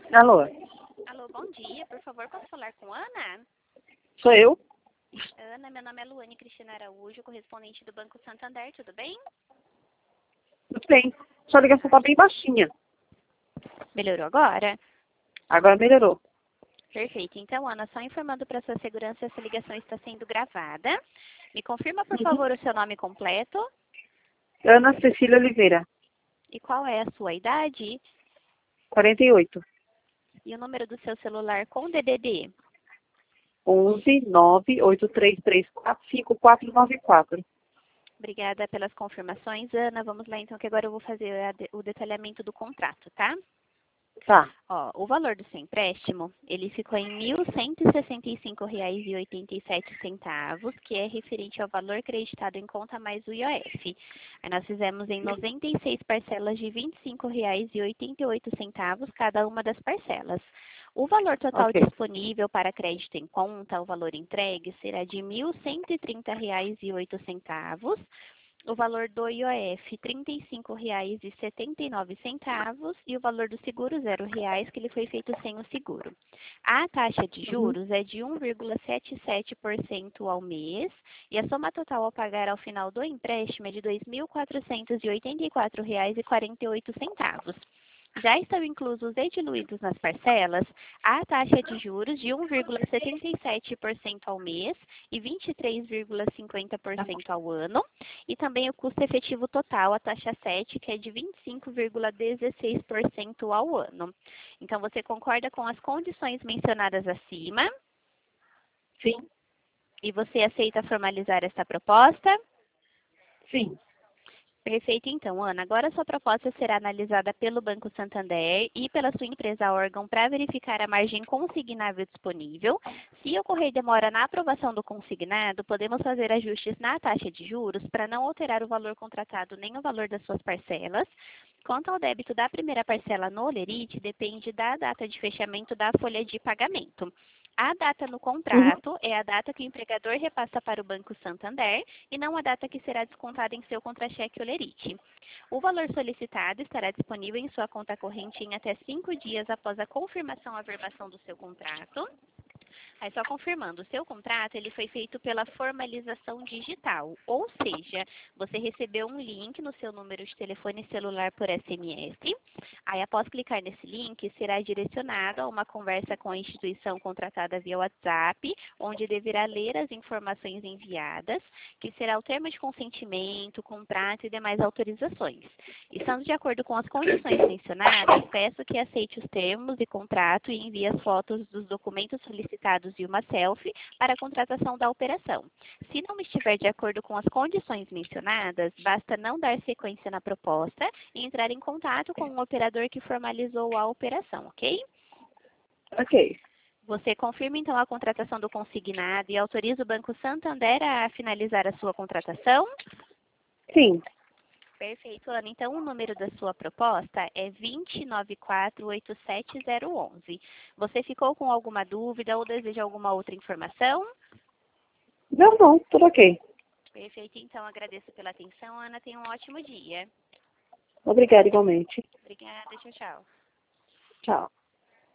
Alô, Alô, bom dia. Por favor, posso falar com Ana? sou eu? Ana, meu nome é Luane Cristina Araújo, correspondente do Banco Santander, tudo bem? Tudo bem. Sua ligação tá bem baixinha. Melhorou agora? Agora melhorou. Perfeito. Então, Ana, só informando para sua segurança, essa ligação está sendo gravada. Me confirma, por Uhum. favor, o seu nome completo Ana Cecília Oliveira, e qual é a sua idade 48. e o número do seu celular com DDD. 11 98334 5494. Obrigada pelas confirmações, Ana. Vamos lá, então, que agora eu vou fazer o detalhamento do contrato, tá? Tá. Ó, o valor do seu empréstimo, ele ficou em R$ 1.165,87, que é referente ao valor creditado em conta mais o IOF. Aí nós fizemos em 96 parcelas de R$ 25,88 cada uma das parcelas. O valor total Ok. disponível para crédito em conta, o valor entregue, será de R$ 1.130,08. O valor do IOF, R$ 35,79 e o valor do seguro, R$ 0, que ele foi feito sem o seguro. A taxa de Uhum. juros é de 1,77% ao mês e a soma total a pagar ao final do empréstimo é de R$ 2.484,48. Já estão inclusos e diluídos nas parcelas a taxa de juros de 1,77% ao mês e 23,50% ao ano, e também o custo efetivo total, a taxa 7, que é de 25,16% ao ano. Então, você concorda com as condições mencionadas acima Sim, e você aceita formalizar esta proposta? sim. Perfeito, então, Ana. Agora a sua proposta será analisada pelo Banco Santander e pela sua empresa órgão para verificar a margem consignável disponível. Se ocorrer demora na aprovação do consignado, podemos fazer ajustes na taxa de juros para não alterar o valor contratado nem o valor das suas parcelas. Quanto ao débito da primeira parcela no Olerite, depende da data de fechamento da folha de pagamento. A data no Uhum. contrato é a data que o empregador repassa para o Banco Santander e não a data que será descontada em seu contra-cheque Olerite. O valor solicitado estará disponível em sua conta corrente em até 5 dias após a confirmação ou averbação do seu contrato. Aí só confirmando, o seu contrato ele foi feito pela formalização digital, ou seja, você recebeu um link no seu número de telefone celular por SMS. Aí após clicar nesse link, será direcionado a uma conversa com a instituição contratada via WhatsApp, onde deverá ler as informações enviadas, que será o termo de consentimento, contrato e demais autorizações. Estando de acordo com as condições mencionadas, peço que aceite os termos e contrato e envie as fotos dos documentos solicitados e uma selfie para a contratação da operação. Se não estiver de acordo com as condições mencionadas, basta não dar sequência na proposta e entrar em contato com o operador que formalizou a operação, ok? Ok. Você confirma então a contratação do consignado e autoriza o Banco Santander a finalizar a sua contratação? Sim. Perfeito, Ana. Então, o número da sua proposta é 2948711. Você ficou com alguma dúvida ou deseja alguma outra informação? Não, tudo ok. Perfeito, então, agradeço pela atenção, Ana. Tenha um ótimo dia. Obrigada igualmente. Obrigada, tchau, tchau. Tchau.